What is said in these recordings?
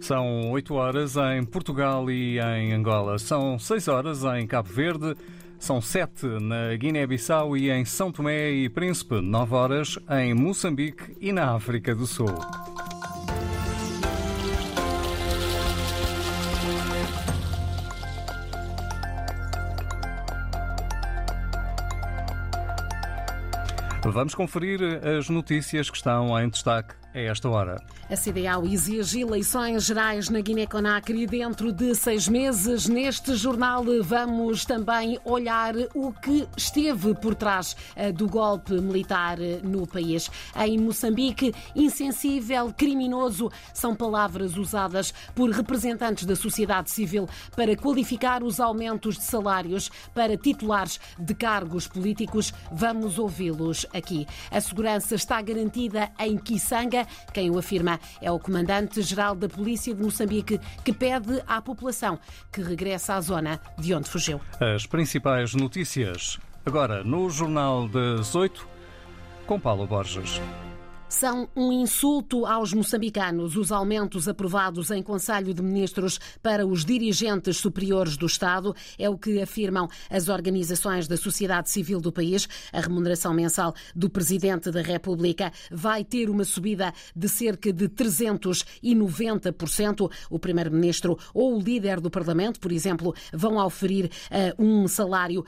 São 8 horas em Portugal e em Angola. São 6 horas em Cabo Verde. São 7 na Guiné-Bissau e em São Tomé e Príncipe. 9 horas em Moçambique e na África do Sul. Vamos conferir as notícias que estão em destaque a esta hora. A CDAO exige eleições gerais na Guiné-Conakry dentro de 6 meses. Neste jornal vamos também olhar o que esteve por trás do golpe militar no país. Em Moçambique, insensível, criminoso, são palavras usadas por representantes da sociedade civil para qualificar os aumentos de salários para titulares de cargos políticos. Vamos ouvi-los aqui. A segurança está garantida em Kisanga. Quem o afirma é o comandante-geral da Polícia de Moçambique, que pede à população que regresse à zona de onde fugiu. As principais notícias agora no Jornal das 8, com Paulo Borges. São um insulto aos moçambicanos os aumentos aprovados em Conselho de Ministros para os dirigentes superiores do Estado. É o que afirmam as organizações da sociedade civil do país. A remuneração mensal do Presidente da República vai ter uma subida de cerca de 390%. O Primeiro-Ministro ou o líder do Parlamento, por exemplo, vão oferir um salário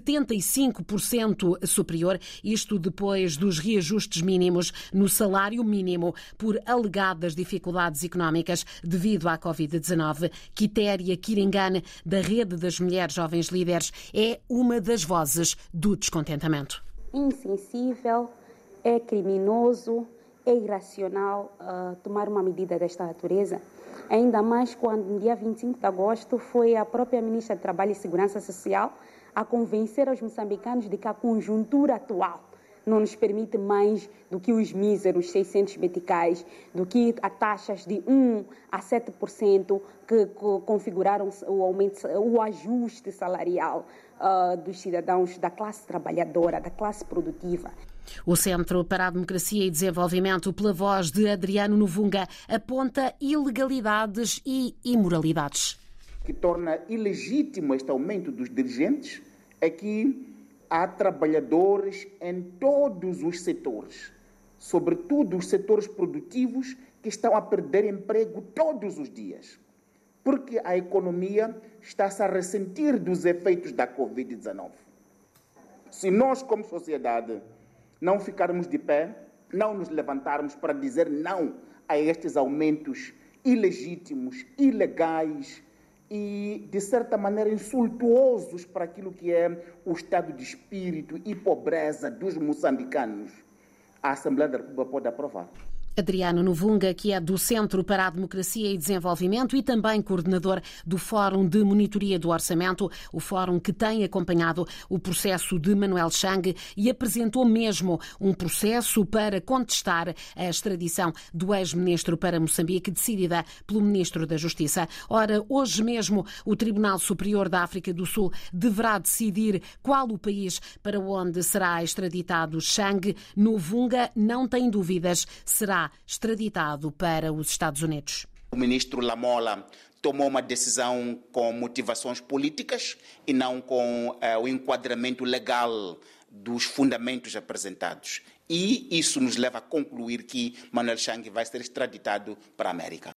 75% superior. Isto depois dos reajustes mínimos no salário mínimo por alegadas dificuldades económicas devido à Covid-19. Quitéria Quiringane, da Rede das Mulheres Jovens Líderes, é uma das vozes do descontentamento. Insensível, é criminoso, é irracional tomar uma medida desta natureza. Ainda mais quando, no dia 25 de agosto, foi a própria Ministra do Trabalho e Segurança Social a convencer os moçambicanos de que a conjuntura atual não nos permite mais do que os míseros 600 meticais, do que as taxas de 1% a 7% que configuraram o ajuste salarial dos cidadãos da classe trabalhadora, da classe produtiva. O Centro para a Democracia e Desenvolvimento, pela voz de Adriano Novunga, aponta ilegalidades e imoralidades. O que torna ilegítimo este aumento dos dirigentes é que há trabalhadores em todos os setores, sobretudo os setores produtivos, que estão a perder emprego todos os dias, porque a economia está-se a ressentir dos efeitos da Covid-19. Se nós, como sociedade, não ficarmos de pé, não nos levantarmos para dizer não a estes aumentos ilegítimos, ilegais, e, de certa maneira, insultuosos para aquilo que é o estado de espírito e pobreza dos moçambicanos, a Assembleia da República pode aprovar. Adriano Novunga, que é do Centro para a Democracia e Desenvolvimento e também coordenador do Fórum de Monitoria do Orçamento, o fórum que tem acompanhado o processo de Manuel Chang e apresentou mesmo um processo para contestar a extradição do ex-ministro para Moçambique, decidida pelo Ministro da Justiça. Ora, hoje mesmo o Tribunal Superior da África do Sul deverá decidir qual o país para onde será extraditado Chang. Novunga não tem dúvidas, será extraditado para os Estados Unidos. O ministro Lamola tomou uma decisão com motivações políticas e não com o enquadramento legal dos fundamentos apresentados. E isso nos leva a concluir que Manuel Chang vai ser extraditado para a América.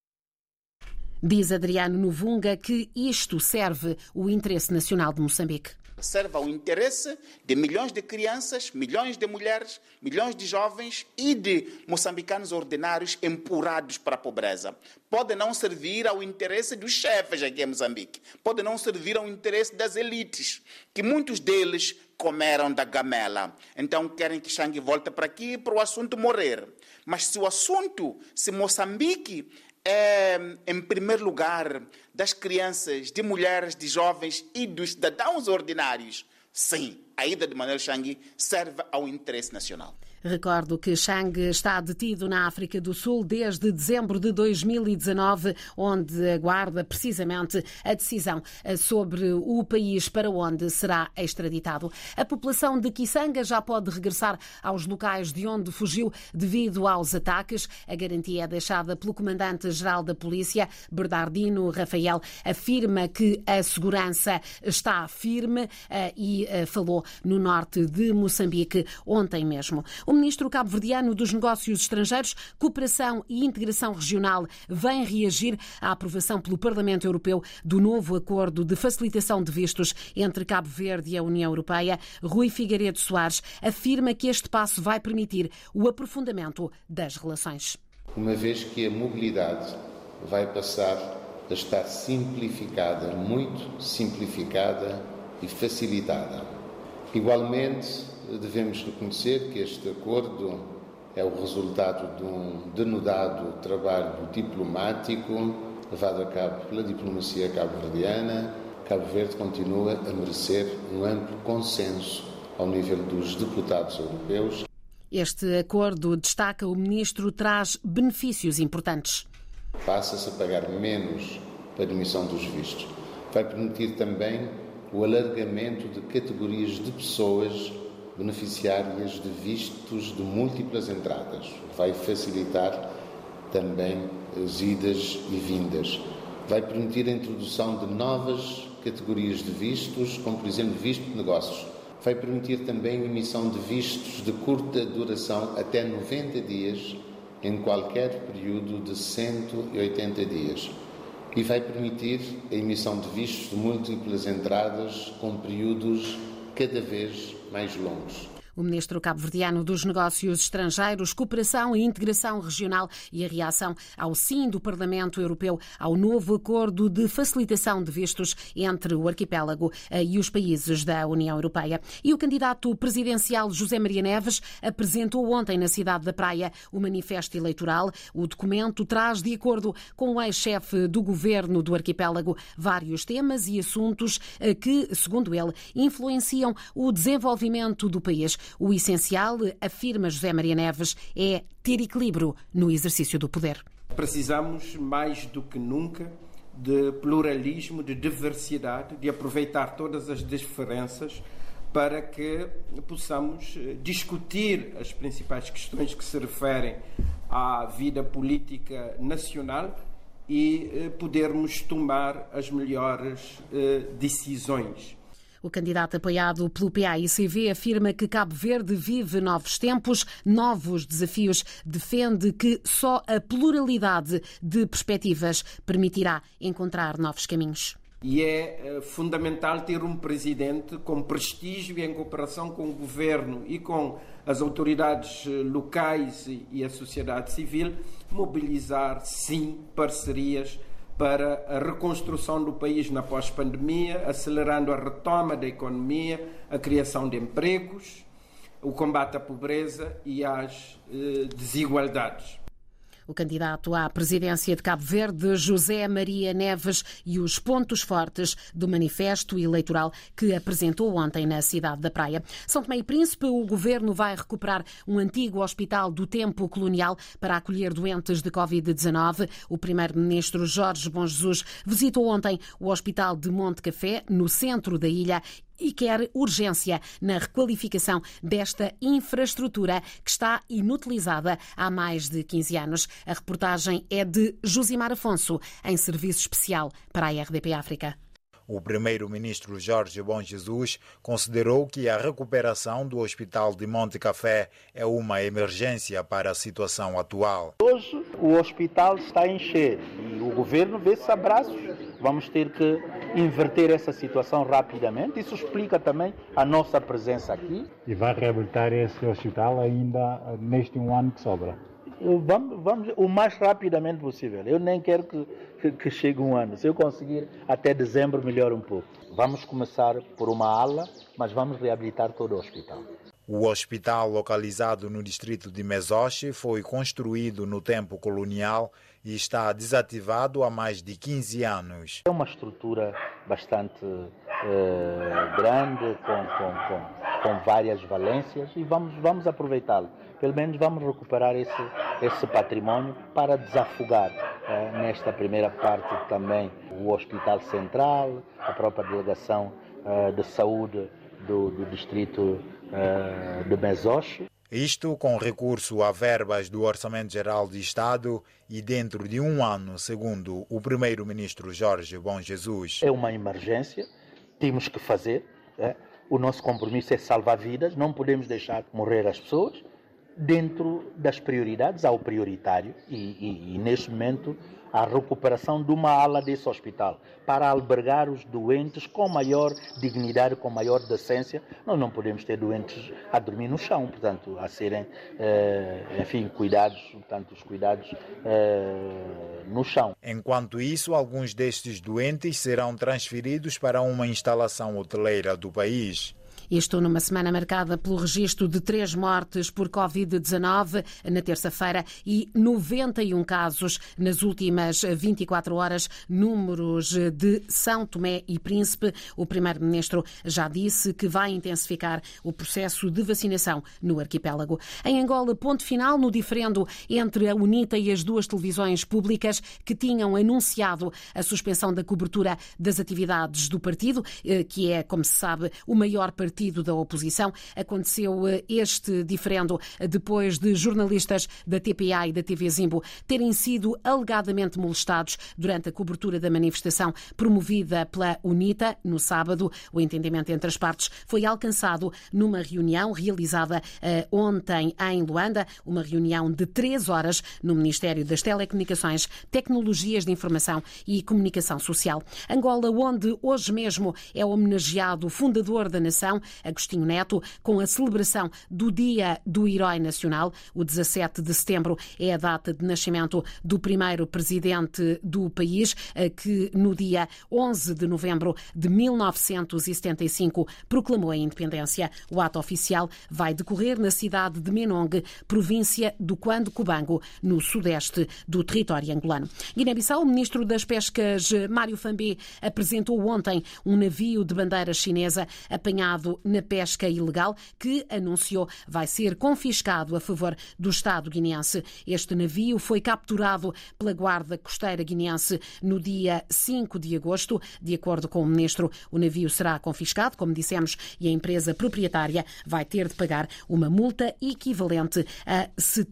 Diz Adriano Novunga que isto serve o interesse nacional de Moçambique. Serve ao interesse de milhões de crianças, milhões de mulheres, milhões de jovens e de moçambicanos ordinários empurrados para a pobreza. Pode não servir ao interesse dos chefes aqui em Moçambique. Pode não servir ao interesse das elites, que muitos deles comeram da gamela. Então querem que Chang volte para aqui para o assunto morrer. Mas se Moçambique é, em primeiro lugar, das crianças, de mulheres, de jovens e dos cidadãos ordinários, sim, a ida de Manuel Chang serve ao interesse nacional. Recordo que Chang está detido na África do Sul desde dezembro de 2019, onde aguarda precisamente a decisão sobre o país para onde será extraditado. A população de Kisanga já pode regressar aos locais de onde fugiu devido aos ataques. A garantia é deixada pelo comandante-geral da Polícia, Bernardino Rafael, afirma que a segurança está firme e falou no norte de Moçambique ontem mesmo. O ministro cabo-verdiano dos Negócios Estrangeiros, Cooperação e Integração Regional vem reagir à aprovação pelo Parlamento Europeu do novo acordo de facilitação de vistos entre Cabo Verde e a União Europeia. Rui Figueiredo Soares afirma que este passo vai permitir o aprofundamento das relações. Uma vez que a mobilidade vai passar a estar simplificada, muito simplificada e facilitada. Igualmente, devemos reconhecer que este acordo é o resultado de um denodado trabalho diplomático levado a cabo pela diplomacia cabo-verdiana. Cabo Verde continua a merecer um amplo consenso ao nível dos deputados europeus. Este acordo, destaca o ministro, traz benefícios importantes. Passa-se a pagar menos para a emissão dos vistos. Vai permitir também o alargamento de categorias de pessoas beneficiárias de vistos de múltiplas entradas. Vai facilitar também as idas e vindas. Vai permitir a introdução de novas categorias de vistos, como por exemplo visto de negócios. Vai permitir também a emissão de vistos de curta duração até 90 dias, em qualquer período de 180 dias. E vai permitir a emissão de vistos de múltiplas entradas com períodos cada vez mais longos. O ministro cabo-verdiano dos Negócios Estrangeiros, Cooperação e Integração Regional e a reação ao sim do Parlamento Europeu ao novo acordo de facilitação de vistos entre o arquipélago e os países da União Europeia. E o candidato presidencial José Maria Neves apresentou ontem na cidade da Praia o manifesto eleitoral. O documento traz, de acordo com o ex-chefe do governo do arquipélago, vários temas e assuntos que, segundo ele, influenciam o desenvolvimento do país. O essencial, afirma José Maria Neves, é ter equilíbrio no exercício do poder. Precisamos, mais do que nunca, de pluralismo, de diversidade, de aproveitar todas as diferenças para que possamos discutir as principais questões que se referem à vida política nacional e podermos tomar as melhores decisões. O candidato apoiado pelo PAICV afirma que Cabo Verde vive novos tempos, novos desafios. Defende que só a pluralidade de perspectivas permitirá encontrar novos caminhos. E é fundamental ter um presidente com prestígio e em cooperação com o governo e com as autoridades locais e a sociedade civil, mobilizar, sim, parcerias para a reconstrução do país na pós-pandemia, acelerando a retoma da economia, a criação de empregos, o combate à pobreza e às desigualdades. O candidato à presidência de Cabo Verde, José Maria Neves, e os pontos fortes do manifesto eleitoral que apresentou ontem na cidade da Praia. São Tomé e Príncipe, o governo vai recuperar um antigo hospital do tempo colonial para acolher doentes de Covid-19. O primeiro-ministro Jorge Bom Jesus visitou ontem o Hospital de Monte Café, no centro da ilha, e quer urgência na requalificação desta infraestrutura que está inutilizada há mais de 15 anos. A reportagem é de Josimar Afonso, em serviço especial para a RDP África. O primeiro-ministro Jorge Bom Jesus considerou que a recuperação do Hospital de Monte Café é uma emergência para a situação atual. Hoje o hospital está a encher e o governo vê-se a braços. Vamos ter que inverter essa situação rapidamente. Isso explica também a nossa presença aqui. E vai reabilitar esse hospital ainda neste um ano que sobra? Vamos o mais rapidamente possível. Eu nem quero que chegue um ano. Se eu conseguir até dezembro, melhor um pouco. Vamos começar por uma ala, mas vamos reabilitar todo o hospital. O hospital, localizado no distrito de Mesoche, foi construído no tempo colonial e está desativado há mais de 15 anos. É uma estrutura bastante grande, com várias valências e vamos aproveitá-lo. Pelo menos vamos recuperar esse património para desafogar nesta primeira parte também o Hospital Central, a própria Delegação de Saúde do Distrito de Mesoche. Isto com recurso a verbas do Orçamento Geral do Estado e dentro de um ano, segundo o primeiro-ministro Jorge Bom Jesus. É uma emergência, temos que fazer. O nosso compromisso é salvar vidas, não podemos deixar morrer as pessoas. Dentro das prioridades, há o prioritário e neste momento a recuperação de uma ala desse hospital para albergar os doentes com maior dignidade, com maior decência. Nós não podemos ter doentes a dormir no chão, portanto, a serem, cuidados, portanto, os cuidados no chão. Enquanto isso, alguns destes doentes serão transferidos para uma instalação hoteleira do país. Isto numa semana marcada pelo registro de 3 mortes por Covid-19 na terça-feira e 91 casos nas últimas 24 horas, números de São Tomé e Príncipe. O primeiro-ministro já disse que vai intensificar o processo de vacinação no arquipélago. Em Angola, ponto final no diferendo entre a UNITA e as 2 televisões públicas que tinham anunciado a suspensão da cobertura das atividades do partido, que é, como se sabe, o maior partido da oposição. Aconteceu este diferendo depois de jornalistas da TPA e da TV Zimbo terem sido alegadamente molestados durante a cobertura da manifestação promovida pela UNITA no sábado. O entendimento entre as partes foi alcançado numa reunião realizada ontem em Luanda, uma reunião de 3 horas no Ministério das Telecomunicações, Tecnologias de Informação e Comunicação Social. Angola, onde hoje mesmo é homenageado o fundador da nação, Agostinho Neto, com a celebração do Dia do Herói Nacional. O 17 de setembro é a data de nascimento do primeiro presidente do país, que no dia 11 de novembro de 1975 proclamou a independência. O ato oficial vai decorrer na cidade de Menongue, província do Cuando-Cubango, no sudeste do território angolano. Guiné-Bissau, o ministro das Pescas, Mário Fambé, apresentou ontem um navio de bandeira chinesa apanhado na pesca ilegal, que anunciou vai ser confiscado a favor do Estado guineense. Este navio foi capturado pela Guarda Costeira guineense no dia 5 de agosto. De acordo com o ministro, o navio será confiscado, como dissemos, e a empresa proprietária vai ter de pagar uma multa equivalente a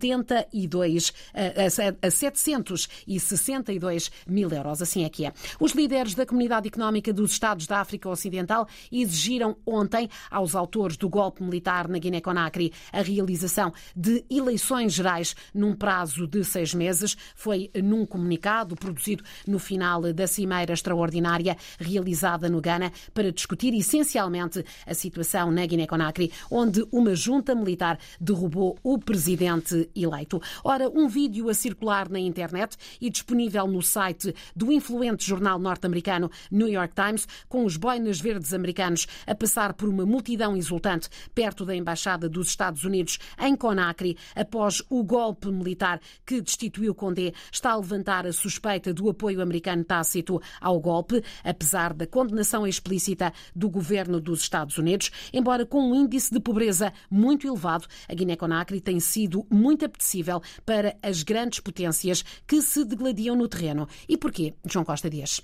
762 mil euros. Assim é que é. Os líderes da Comunidade Económica dos Estados da África Ocidental exigiram ontem aos autores do golpe militar na Guiné-Conakry a realização de eleições gerais num prazo de 6 meses. Foi num comunicado produzido no final da Cimeira Extraordinária realizada no Ghana para discutir essencialmente a situação na Guiné-Conakry, onde uma junta militar derrubou o presidente eleito. Ora, um vídeo a circular na internet e disponível no site do influente jornal norte-americano New York Times, com os boinas verdes americanos a passar por uma multidão exultante perto da Embaixada dos Estados Unidos em Conakry após o golpe militar que destituiu Condé, está a levantar a suspeita do apoio americano tácito ao golpe, apesar da condenação explícita do governo dos Estados Unidos. Embora com um índice de pobreza muito elevado, a Guiné-Conakry tem sido muito apetecível para as grandes potências que se degladiam no terreno. E porquê, João Costa Dias?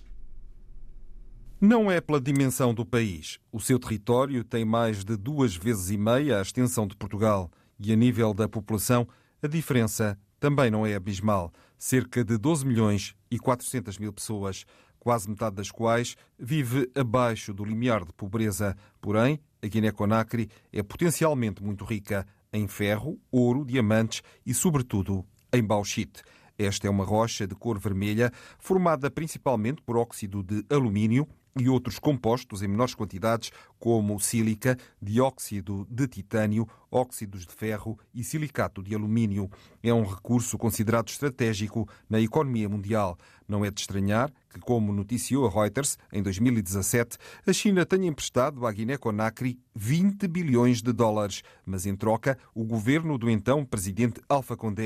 Não é pela dimensão do país. O seu território tem mais de 2,5 vezes a extensão de Portugal. E a nível da população, a diferença também não é abismal. Cerca de 12 milhões e 400 mil pessoas, quase metade das quais vive abaixo do limiar de pobreza. Porém, a Guiné-Conakry é potencialmente muito rica em ferro, ouro, diamantes e, sobretudo, em bauxite. Esta é uma rocha de cor vermelha, formada principalmente por óxido de alumínio e outros compostos em menores quantidades, como sílica, dióxido de titânio, óxidos de ferro e silicato de alumínio. É um recurso considerado estratégico na economia mundial. Não é de estranhar que, como noticiou a Reuters em 2017, a China tenha emprestado à Guiné-Conakry 20 bilhões de dólares, mas em troca, o governo do então presidente Alpha Condé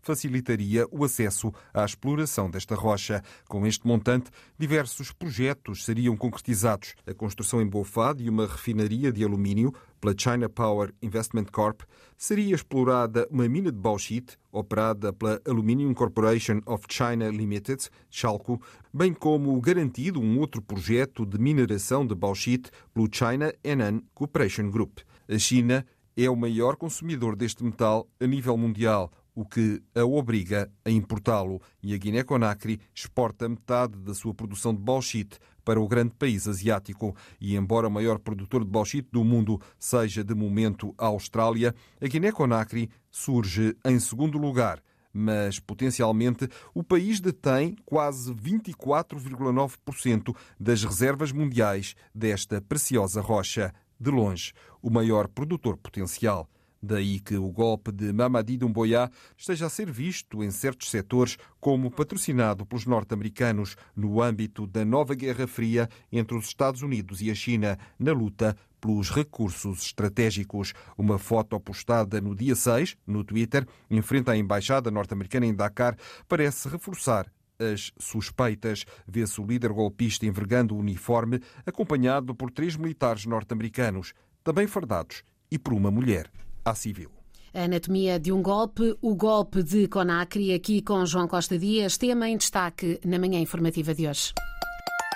facilitaria o acesso à exploração desta rocha. Com este montante, diversos projetos seriam concretizados. A construção em Bofá de uma refinaria de alumínio pela China Power Investment Corp, seria explorada uma mina de bauxite operada pela Aluminium Corporation of China Limited, Chalco, bem como garantido um outro projeto de mineração de bauxite pelo China Henan Cooperation Group. A China é o maior consumidor deste metal a nível mundial, o que a obriga a importá-lo, e a Guiné-Conakry exporta metade da sua produção de bauxite para o grande país asiático. E embora o maior produtor de bauxite do mundo seja, de momento, a Austrália, a Guiné-Conakry surge em segundo lugar. Mas, potencialmente, o país detém quase 24,9% das reservas mundiais desta preciosa rocha. De longe, o maior produtor potencial. Daí que o golpe de Mamadi Doumbouya esteja a ser visto em certos setores como patrocinado pelos norte-americanos no âmbito da nova Guerra Fria entre os Estados Unidos e a China na luta pelos recursos estratégicos. Uma foto postada no dia 6, no Twitter, em frente à embaixada norte-americana em Dakar, parece reforçar as suspeitas. Vê-se o líder golpista envergando o uniforme, acompanhado por 3 militares norte-americanos, também fardados, e por uma mulher à civil. A anatomia de um golpe, o golpe de Conakry, aqui com João Costa Dias, tema em destaque na manhã informativa de hoje.